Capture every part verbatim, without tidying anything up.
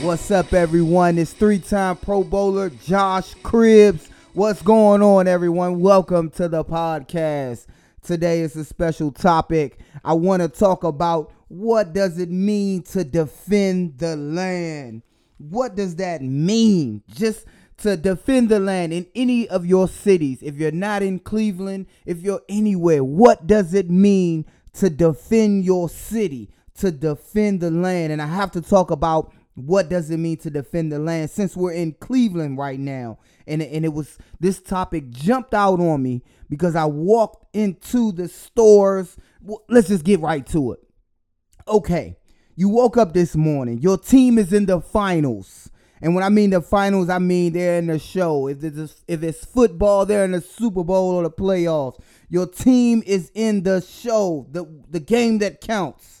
What's up, everyone? It's three-time Pro Bowler Josh Cribbs. What's going on, everyone? Welcome to the podcast. Today is a special topic. I want to talk about what does it mean to defend the land? What does that mean? Just to defend the land in any of your cities. If you're not in Cleveland, if you're anywhere, what does it mean to defend your city, to defend the land? And I have to talk about what does it mean to defend the land since we're in Cleveland right now. And, and it was, this topic jumped out on me because I walked into the stores. Well, let's just get right to it. Okay, you woke up this morning. Your team is in the finals. And when I mean the finals, I mean they're in the show. If it's, if it's football, they're in the Super Bowl or the playoffs. Your team is in the show, the, the game that counts.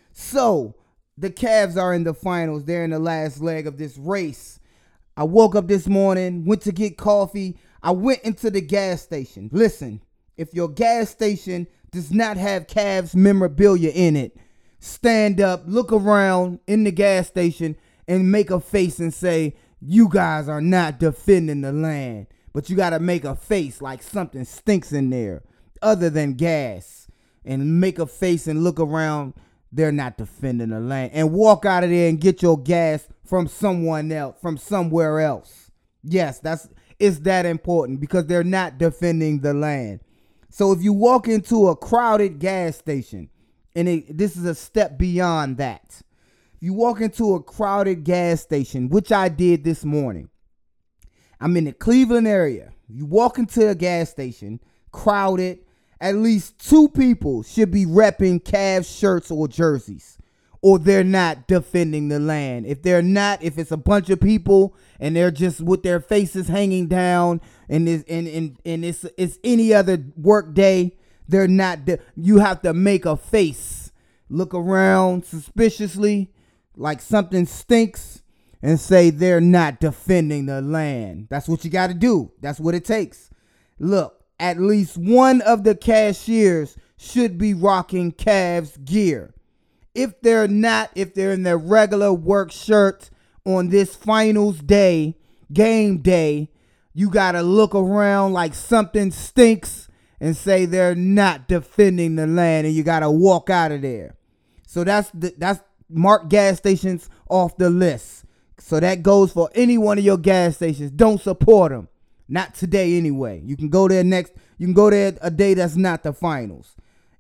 So the Cavs are in the finals. They're in the last leg of this race. I woke up this morning, went to get coffee. I went into the gas station. Listen, if your gas station does not have Cavs memorabilia in it, stand up, look around in the gas station, and make a face and say, you guys are not defending the land. But you got to make a face like something stinks in there other than gas. And make a face and look around. They're not defending the land. And walk out of there and get your gas from someone else, from somewhere else. Yes, that's it's that important because they're not defending the land. So if you walk into a crowded gas station, and it, this is a step beyond that. You walk into a crowded gas station, which I did this morning. I'm in the Cleveland area. You walk into a gas station, crowded. At least two people should be repping Cavs shirts or jerseys, or they're not defending the land. If they're not, if it's a bunch of people and they're just with their faces hanging down and it's, and, and, and it's, it's any other work day, they're not. De- you have to make a face, look around suspiciously like something stinks and say they're not defending the land. That's what you got to do. That's what it takes. Look. At least one of the cashiers should be rocking Cavs gear. If they're not, if they're in their regular work shirt on this finals day, game day, you got to look around like something stinks and say they're not defending the land, and you got to walk out of there. So that's the, that's mark gas stations off the list. So that goes for any one of your gas stations. Don't support them. Not today anyway. You can go there next. You can go there a day that's not the finals.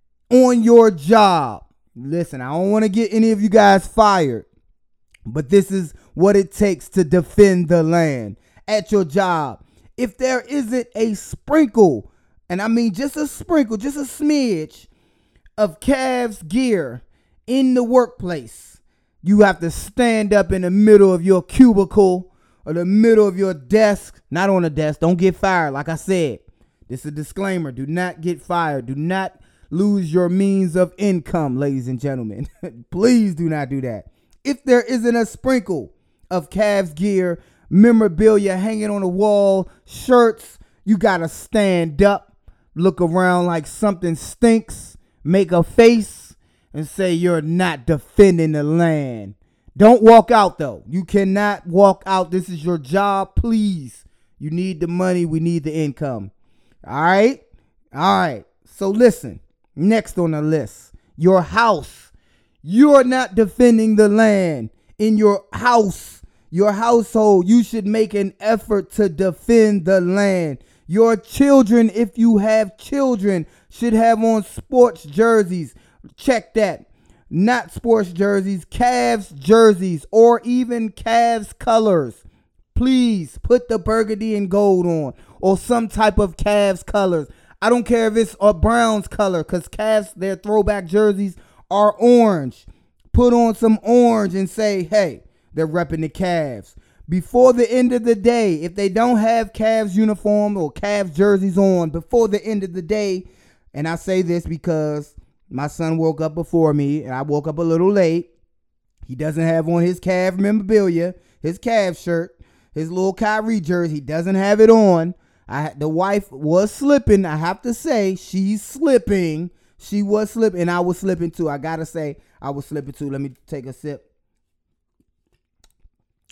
On your job. Listen, I don't want to get any of you guys fired. But this is what it takes to defend the land. At your job. If there isn't a sprinkle, and I mean just a sprinkle, just a smidge of Cavs gear in the workplace, you have to stand up in the middle of your cubicle or the middle of your desk, not on the desk. Don't get fired. Like I said, this is a disclaimer. Do not get fired. Do not lose your means of income, ladies and gentlemen. Please do not do that. If there isn't a sprinkle of Cavs gear, memorabilia hanging on the wall, shirts, you got to stand up, look around like something stinks, make a face, and say you're not defending the land. Don't walk out, though. You cannot walk out. This is your job. Please. You need the money. We need the income. All right? All right. So listen. Next on the list. Your house. You're not defending the land. In your house, your household, you should make an effort to defend the land. Your children, if you have children, should have on sports jerseys. Check that. Not sports jerseys, Cavs jerseys, or even Cavs colors. Please put the burgundy and gold on, or some type of Cavs colors. I don't care if it's a Browns color, because Cavs, their throwback jerseys are orange. Put on some orange and say, hey, they're repping the Cavs. Before the end of the day, if they don't have Cavs uniform or Cavs jerseys on, before the end of the day, and I say this because my son woke up before me, and I woke up a little late. He doesn't have on his Cavs memorabilia, his Cavs shirt, his little Kyrie jersey. He doesn't have it on. I the wife was slipping. I have to say, she's slipping. She was slipping, and I was slipping too. I gotta say, I was slipping too. Let me take a sip.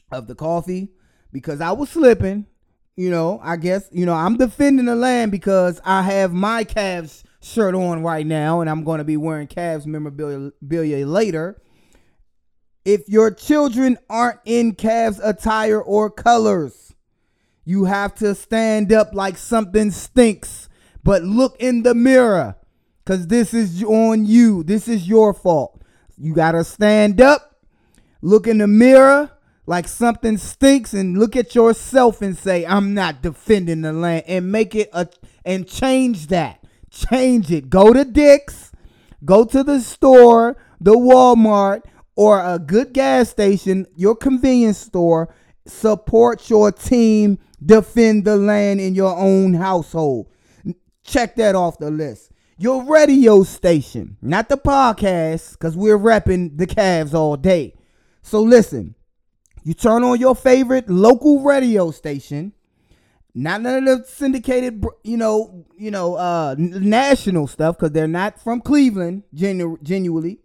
of the coffee because I was slipping. You know, I guess, you know, I'm defending the land because I have my Cavs shirt on right now, and I'm going to be wearing Cavs memorabilia later. If your children aren't in Cavs attire or colors, you have to stand up like something stinks, but look in the mirror because this is on you. This is your fault. You got to stand up, look in the mirror like something stinks, and look at yourself and say, I'm not defending the land, and make it a, and change that. Change it. Go to Dick's, go to the store, the Walmart, or a good gas station, your convenience store. Support your team. Defend the land in your own household. Check that off the list. Your radio station, not the podcast, because we're repping the Cavs all day. So listen, you turn on your favorite local radio station, not none of the syndicated, you know, you know, uh, national stuff, because they're not from Cleveland, genu- genuinely.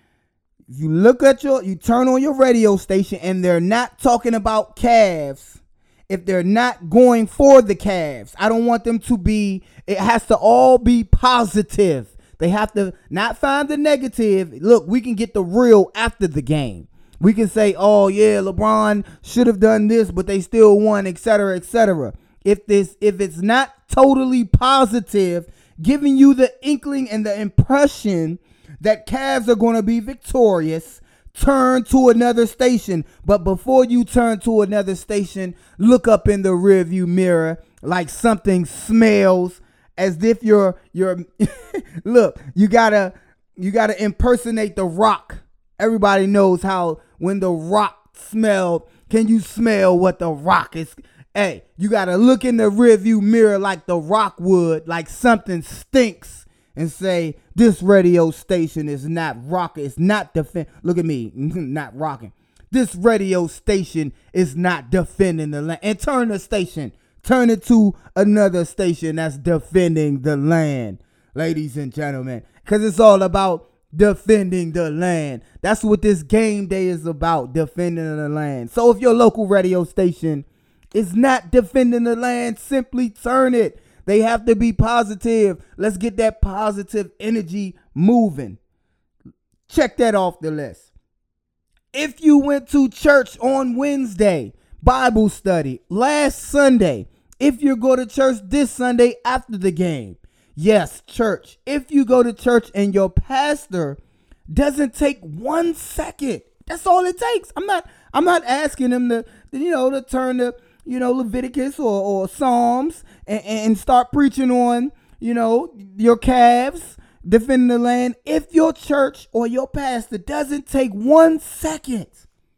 You look at your, you turn on your radio station, and they're not talking about Cavs. If they're not going for the Cavs, I don't want them to be, it has to all be positive. They have to not find the negative. Look, we can get the real after the game. We can say, oh yeah, LeBron should have done this, but they still won, et cetera, et cetera. If this, if it's not totally positive, giving you the inkling and the impression that Cavs are going to be victorious, turn to another station. But before you turn to another station, look up in the rearview mirror like something smells, as if you're you're look, you gotta you gotta impersonate The Rock. Everybody knows how when The Rock smelled. Can you smell what The Rock is? Hey, you gotta look in the rearview mirror like The Rock would, like something stinks, and say, this radio station is not rocking. It's not defend. Look at me, not rocking. This radio station is not defending the land. And turn the station, turn it to another station that's defending the land, ladies and gentlemen, because it's all about defending the land. That's what this game day is about, defending the land. So if your local radio station is not defending the land, simply turn it. They have to be positive. Let's get that positive energy moving. Check that off the list. If you went to church on Wednesday, Bible study, last Sunday, if you go to church this Sunday after the game, yes, church. If you go to church and your pastor doesn't take one second, that's all it takes. I'm not, I'm not asking them to, you know, to turn to, you know, Leviticus or, or Psalms and, and start preaching on, you know, your Cavs, defending the land. If your church or your pastor doesn't take one second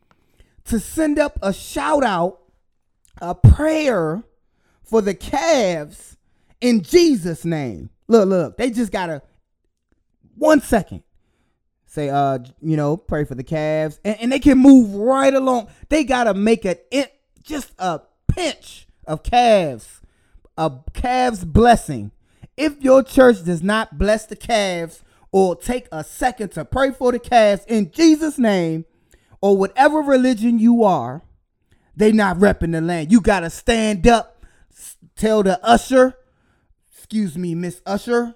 to send up a shout out, a prayer for the Cavs in Jesus' name. Look, look, they just gotta one second say, uh, you know, pray for the Cavs, and, and they can move right along. They gotta make it just a pinch of Cavs, a Cavs blessing. If your church does not bless the Cavs or take a second to pray for the Cavs in Jesus' name, or whatever religion you are, they not repping the land. You gotta stand up, tell the usher, excuse me, Miss Usher,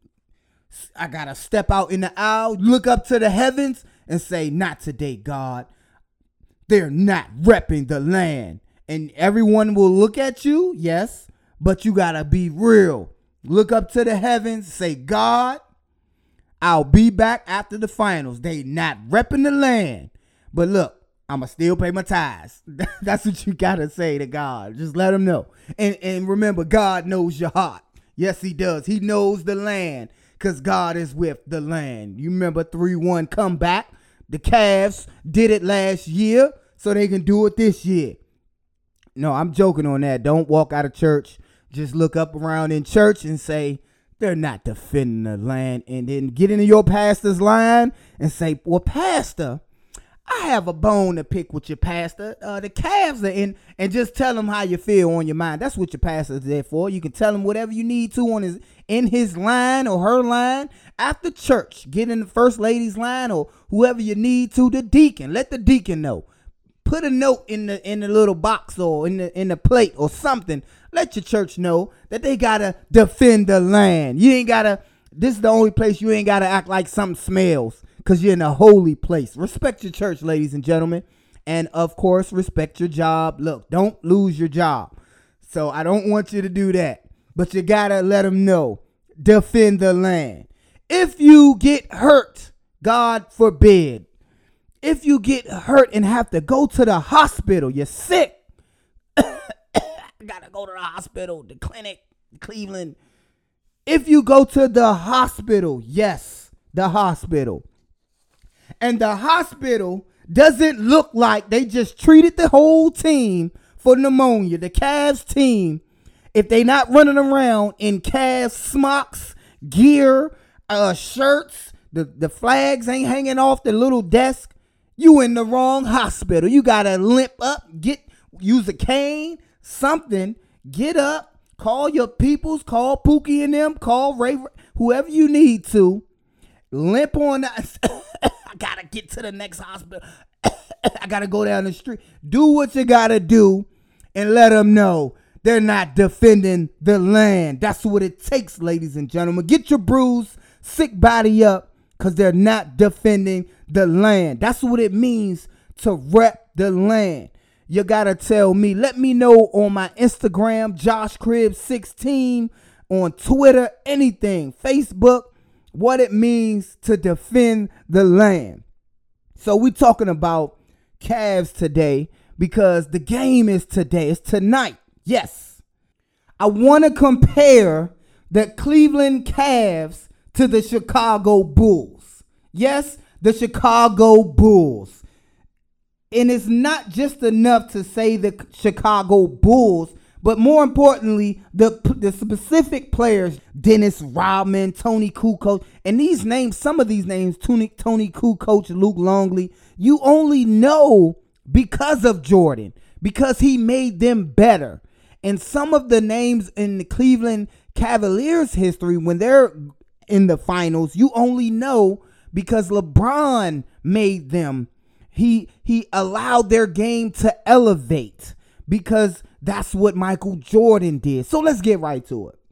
I gotta step out in the aisle, look up to the heavens and say, not today, God. They're not repping the land. And everyone will look at you, yes, but you gotta be real. Look up to the heavens, say, God, I'll be back after the finals. They not repping the land. But look, I'ma still pay my tithes. That's what you gotta say to God. Just let him know. And, and remember, God knows your heart. Yes, he does. He knows the land because God is with the land. You remember three one comeback. The Cavs did it last year, so they can do it this year. No, I'm joking on that. Don't walk out of church. Just look up around in church and say, they're not defending the land. And then get into your pastor's line and say, well, pastor, I have a bone to pick with your pastor. Uh, the Cavs are in, and just tell him how you feel on your mind. That's what your pastor is there for. You can tell him whatever you need to on his in his line or her line after church. Get in the first lady's line or whoever you need to. The deacon, let the deacon know. put a note in the in the little box or in the in the plate or something. Let your church know that they gotta defend the land. You ain't gotta. This is the only place you ain't gotta act like something smells, because you're in a holy place. Respect your church, ladies and gentlemen, and of course, respect your job. Look, don't lose your job. So I don't want you to do that, but you gotta let them know. Defend the land. If you get hurt, God forbid, if you get hurt and have to go to the hospital, you're sick. Gotta go to the hospital, the clinic, Cleveland. If you go to the hospital, yes, the hospital, and the hospital doesn't look like they just treated the whole team for pneumonia, the Cavs team, if they not running around in Cavs smocks, gear, uh, shirts, the, the flags ain't hanging off the little desk, you in the wrong hospital. You gotta limp up, get use a cane, something, get up, call your peoples, call Pookie and them, call Ray, whoever you need to, limp on that. I gotta get to the next hospital. I gotta go down the street. Do what you gotta do and let them know they're not defending the land. That's what it takes, ladies and gentlemen. Get your bruised, sick body up, because they're not defending the land. That's what it means to rep the land. You gotta tell me. Let me know on my Instagram, Josh Cribbs sixteen, on Twitter, anything, Facebook, what it means to defend the land. So we're talking about Cavs today because the game is today. It's tonight. Yes. I want to compare the Cleveland Cavs to the Chicago Bulls. Yes, the Chicago Bulls. And it's not just enough to say the Chicago Bulls, but more importantly, the the specific players, Dennis Rodman, Tony Kukoc, and these names, some of these names, Tony, Tony Kukoc, Luke Longley, you only know because of Jordan, because he made them better. And some of the names in the Cleveland Cavaliers history, when they're in the finals, you only know because LeBron made them. He he allowed their game to elevate, because that's what Michael Jordan did. So let's get right to it.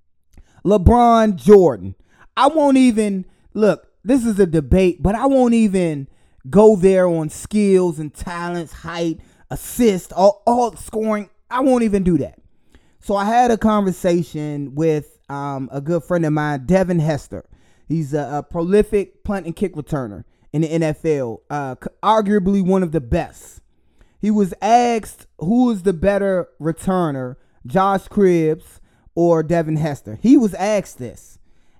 LeBron Jordan. I won't even, look, this is a debate, but I won't even go there on skills and talents, height, assist, all, all scoring. I won't even do that. So I had a conversation with um, a good friend of mine, Devin Hester. He's a, a prolific punt and kick returner in the N F L, uh, arguably one of the best. He was asked who is the better returner, Josh Cribbs or Devin Hester. He was asked this,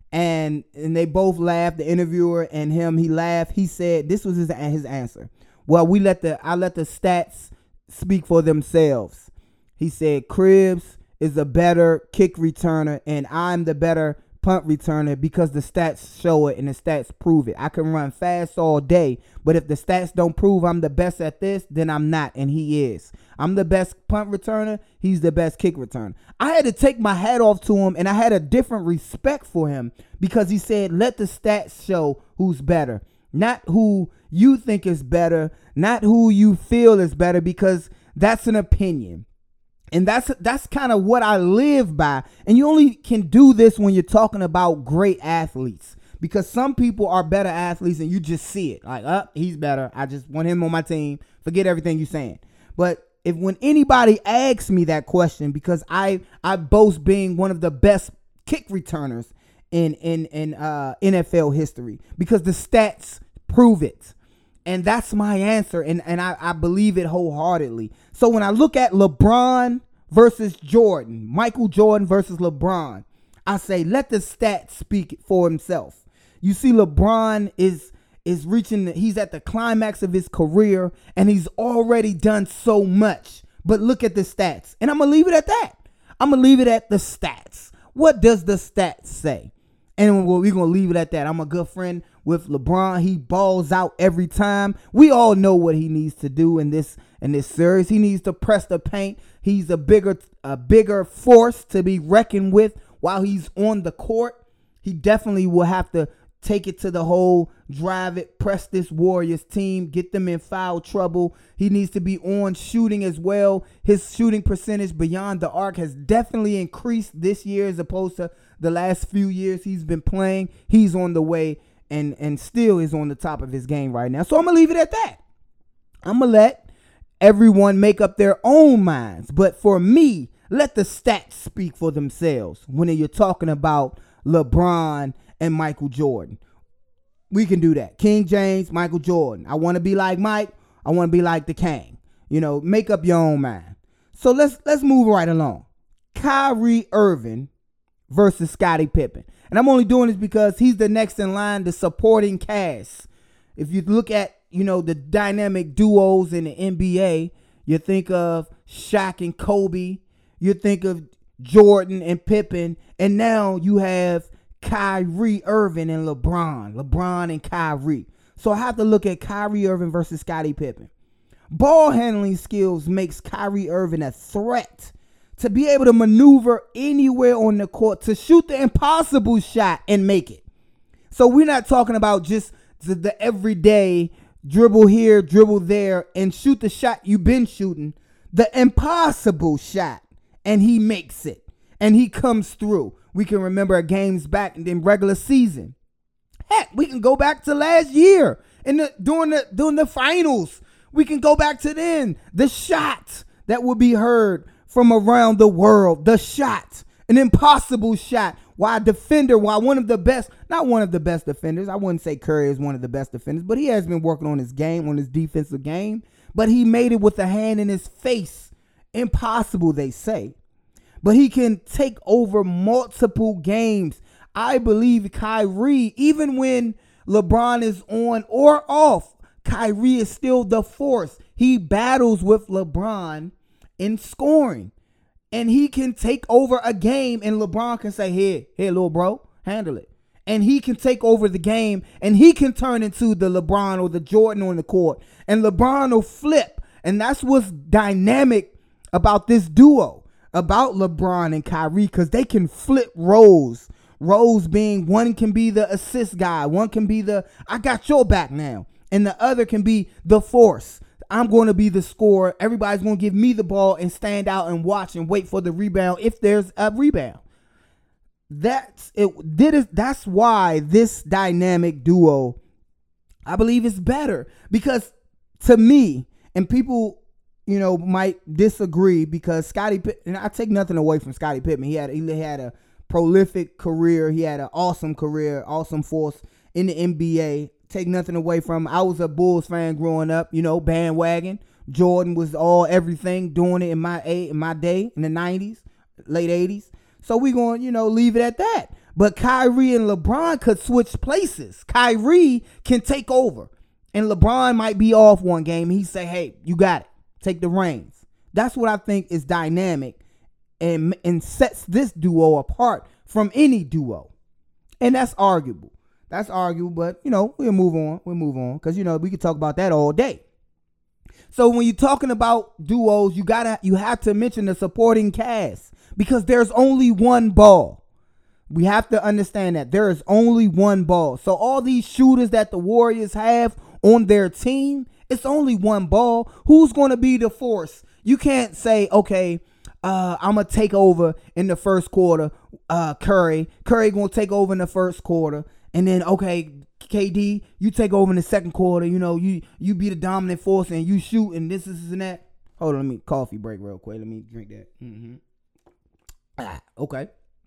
and and they both laughed. The interviewer and him, he laughed. He said this was his his answer. Well, we let the I let the stats speak for themselves. He said Cribbs is a better kick returner, and I'm the better punt returner because the stats show it and the stats prove it. I can run fast all day, but if the stats don't prove I'm the best at this, then I'm not, and he is. I'm the best punt returner. He's the best kick returner. I had to take my hat off to him, and I had a different respect for him because he said, let the stats show who's better, not who you think is better, not who you feel is better, because that's an opinion. And that's that's kind of what I live by. And you only can do this when you're talking about great athletes, because some people are better athletes and you just see it. Like, oh, he's better. I just want him on my team. Forget everything you're saying. But if when anybody asks me that question, because I I boast being one of the best kick returners in in in uh, N F L history, because the stats prove it. And that's my answer, and, and I, I believe it wholeheartedly. So when I look at LeBron versus Jordan, Michael Jordan versus LeBron, I say let the stats speak for himself. You see, LeBron is is reaching, the, he's at the climax of his career, and he's already done so much. But look at the stats, and I'm going to leave it at that. I'm going to leave it at the stats. What does the stats say? And we're going to leave it at that. I'm a good friend with LeBron. He balls out every time. We all know what he needs to do in this in this series. He needs to press the paint. He's a bigger a bigger force to be reckoned with while he's on the court. He definitely will have to take it to the hole, drive it, press this Warriors team, get them in foul trouble. He needs to be on shooting as well. His shooting percentage beyond the arc has definitely increased this year as opposed to the last few years he's been playing. He's on the way and, and still is on the top of his game right now. So I'm going to leave it at that. I'm going to let everyone make up their own minds. But for me, let the stats speak for themselves when you're talking about LeBron and Michael Jordan. We can do that. King James, Michael Jordan. I want to be like Mike. I want to be like the King. You know, make up your own mind. So let's let's move right along. Kyrie Irving versus Scottie Pippen. And I'm only doing this because he's the next in line, the supporting cast. If you look at, you know, the dynamic duos in the N B A, you think of Shaq and Kobe. You think of Jordan and Pippen. And now you have Kyrie Irving and LeBron. LeBron and Kyrie. So I have to look at Kyrie Irving versus Scottie Pippen. Ball handling skills makes Kyrie Irving a threat to be able to maneuver anywhere on the court, to shoot the impossible shot and make it. So we're not talking about just the, the everyday dribble here, dribble there, and shoot the shot you've been shooting. The impossible shot, and he makes it. And he comes through. We can remember games back in regular season. Heck, we can go back to last year in the during the during the finals. We can go back to then. The shot that will be heard from around the world. The shot, an impossible shot. Why a defender? Why one of the best? Not one of the best defenders. I wouldn't say Curry is one of the best defenders, but he has been working on his game, on his defensive game. But he made it with a hand in his face. Impossible, they say. But he can take over multiple games. I believe Kyrie, even when LeBron is on or off, Kyrie is still the force. He battles with LeBron in scoring. And he can take over a game and LeBron can say, here, here, little bro, handle it. And he can take over the game and he can turn into the LeBron or the Jordan on the court. And LeBron will flip. And that's what's dynamic about this duo. About LeBron and Kyrie, because they can flip roles. Roles being one can be the assist guy. One can be the, I got your back now. And the other can be the force. I'm going to be the scorer. Everybody's going to give me the ball and stand out and watch and wait for the rebound if there's a rebound. That's it. Did it, that's why this dynamic duo, I believe, is better. Because to me, and people, you know, might disagree because Scottie Pippen, and I take nothing away from Scottie Pippen. He had, he had a prolific career. He had an awesome career, awesome force in the N B A. Take nothing away from him. I was a Bulls fan growing up, you know, bandwagon. Jordan was all everything, doing it in my in my day, in the nineties, late eighties. So we going to, you know, leave it at that. But Kyrie and LeBron could switch places. Kyrie can take over. And LeBron might be off one game. He say, hey, you got it. Take the reins. That's what I think is dynamic and, and sets this duo apart from any duo. And that's arguable. That's arguable, but, you know, we'll move on. We'll move on because, you know, we could talk about that all day. So when you're talking about duos, you gotta you have to mention the supporting cast because there's only one ball. We have to understand that there is only one ball. So all these shooters that the Warriors have on their team, it's only one ball. Who's going to be the force? You can't say, okay, uh, I'm going to take over in the first quarter. Uh, Curry. Curry going to take over in the first quarter. And then, okay, K D, you take over in the second quarter. You know, you you be the dominant force and you shoot and this, this, and that. Hold on, let me coffee break real quick. Let me drink that. Mm-hmm. Ah, okay.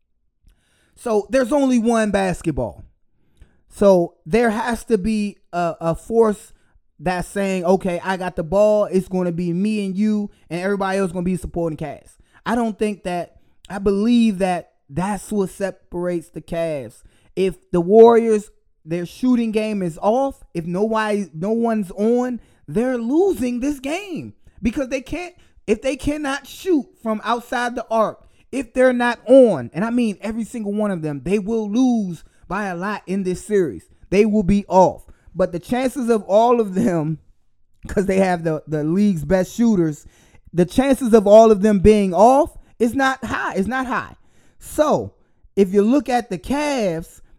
So there's only one basketball. So there has to be a, a force that's saying, okay, I got the ball. It's going to be me and you and everybody else going to be supporting Cavs. I don't think that, I believe that that's what separates the Cavs. If the Warriors, their shooting game is off, if nobody, no one's on, they're losing this game because they can't, if they cannot shoot from outside the arc, if they're not on, and I mean every single one of them, they will lose by a lot in this series. They will be off. But the chances of all of them, because they have the, the league's best shooters, the chances of all of them being off is not high. It's not high. So if you look at the Cavs,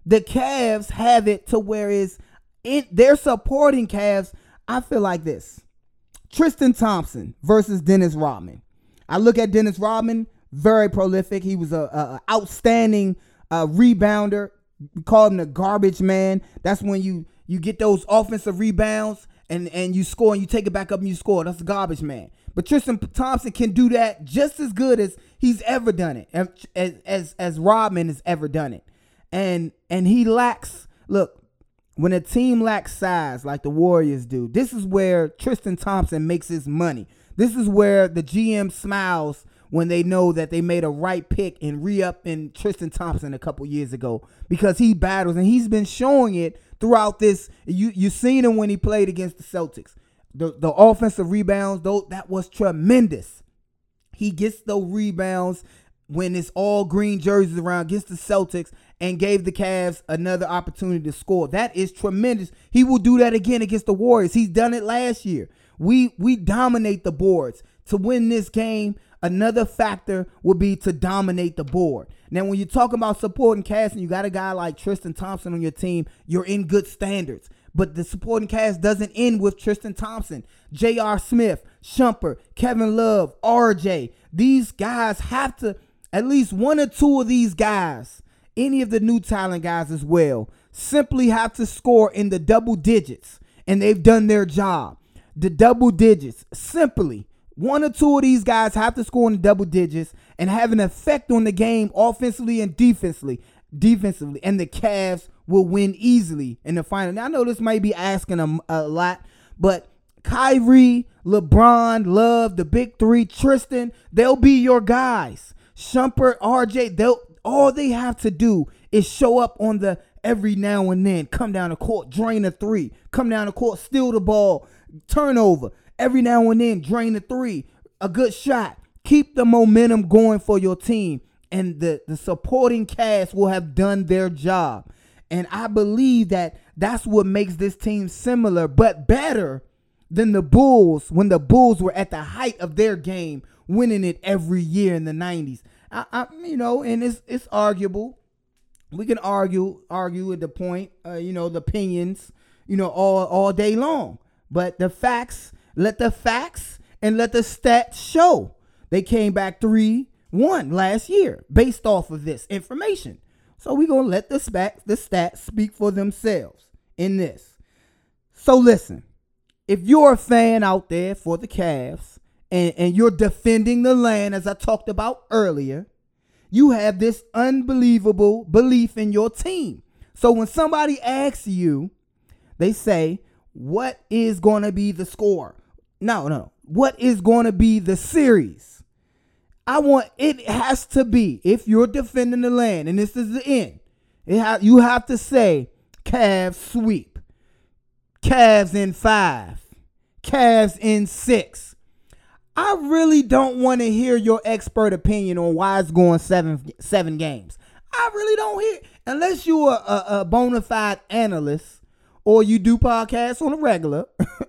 The Cavs have it to where is in their supporting Cavs. I feel like this. Tristan Thompson versus Dennis Rodman. I look at Dennis Rodman, very prolific. He was a, a, a outstanding uh, rebounder. We call him the garbage man. That's when you you get those offensive rebounds and, and you score and you take it back up and you score. That's the garbage man. But Tristan Thompson can do that just as good as he's ever done it, as as as Rodman has ever done it. And and he lacks, look, when a team lacks size like the Warriors do, this is where Tristan Thompson makes his money. This is where the G M smiles when they know that they made a right pick and re-up in Tristan Thompson a couple years ago, because he battles and he's been showing it throughout this. You you seen him when he played against the Celtics. The the offensive rebounds, though, that was tremendous. He gets those rebounds when it's all green jerseys around against the Celtics and gave the Cavs another opportunity to score. That is tremendous. He will do that again against the Warriors. He's done it last year. We we dominate the boards. To win this game, another factor would be to dominate the board. Now, when you talk about supporting cast and you got a guy like Tristan Thompson on your team, you're in good standards. But the supporting cast doesn't end with Tristan Thompson. J R. Smith, Shumpert, Kevin Love, R J. These guys have to, at least one or two of these guys, any of the new talent guys as well, simply have to score in the double digits. And they've done their job. The double digits, simply. One or two of these guys have to score in the double digits and have an effect on the game offensively and defensively. Defensively, and the Cavs will win easily in the final. Now, I know this might be asking a, a lot, but Kyrie, LeBron, Love, the big three, Tristan, they'll be your guys. Shumpert, R J, they'll all they have to do is show up on the every now and then, come down the court, drain a three, come down the court, steal the ball, turnover. Every now and then, drain the three, a good shot. Keep the momentum going for your team. And the, the supporting cast will have done their job. And I believe that that's what makes this team similar, but better than the Bulls when the Bulls were at the height of their game, winning it every year in the nineties. I, I you know, and it's it's arguable. We can argue argue at the point, uh, you know, the opinions, you know, all all day long. But the facts, let the facts and let the stats show. They came back three one last year based off of this information. So we're going to let the, spat, the stats speak for themselves in this. So listen, if you're a fan out there for the Cavs and, and you're defending the land, as I talked about earlier, you have this unbelievable belief in your team. So when somebody asks you, they say, what is going to be the score? No, no. What is going to be the series? I want, it has to be, if you're defending the land, and this is the end, it ha- you have to say, Cavs sweep, Cavs in five, Cavs in six. I really don't want to hear your expert opinion on why it's going seven seven games. I really don't hear, unless you're a, a, a bona fide analyst or you do podcasts on a regular.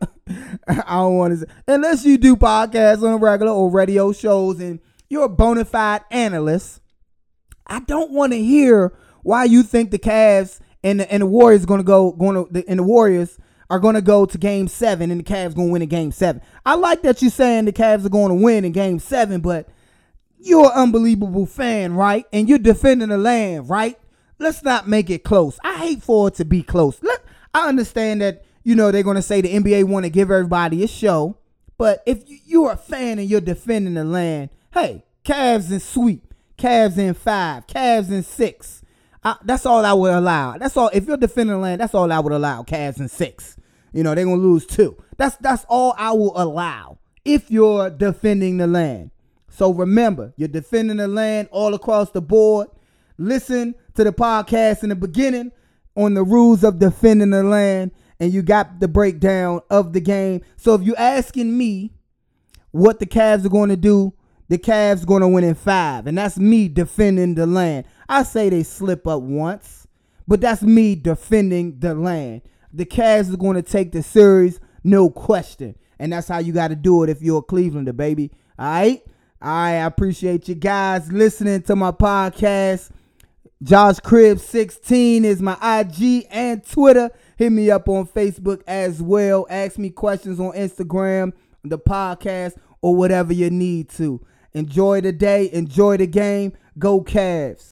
I don't want to say, unless you do podcasts on a regular or radio shows and you're a bona fide analyst, I don't want to hear why you think the Cavs and the, and the Warriors are going to go going to and the Warriors are going to go to game seven and the Cavs going to win in game seven. I like that you're saying the Cavs are going to win in game seven, but you're an unbelievable fan, right? And you're defending the land, right? Let's not make it close. I hate for it to be close. Let, I understand that, you know, they're going to say the N B A want to give everybody a show, but if you're a fan and you're defending the land, hey, Cavs in sweep, Cavs in five, Cavs in six. I, that's all I would allow. That's all. If you're defending the land, that's all I would allow. Cavs in six. You know, they're going to lose two. That's that's all I will allow if you're defending the land. So remember, you're defending the land all across the board. Listen to the podcast in the beginning on the rules of defending the land, and you got the breakdown of the game. So if you're asking me what the Cavs are going to do, the Cavs going to win in five, and that's me defending the land. I say they slip up once, but that's me defending the land. The Cavs are going to take the series, no question, and that's how you got to do it if you're a Clevelander, baby. All right? All right, I appreciate you guys listening to my podcast. Josh Cribbs sixteen is my I G and Twitter. Hit me up on Facebook as well. Ask me questions on Instagram, the podcast, or whatever you need to. Enjoy the day. Enjoy the game. Go Cavs.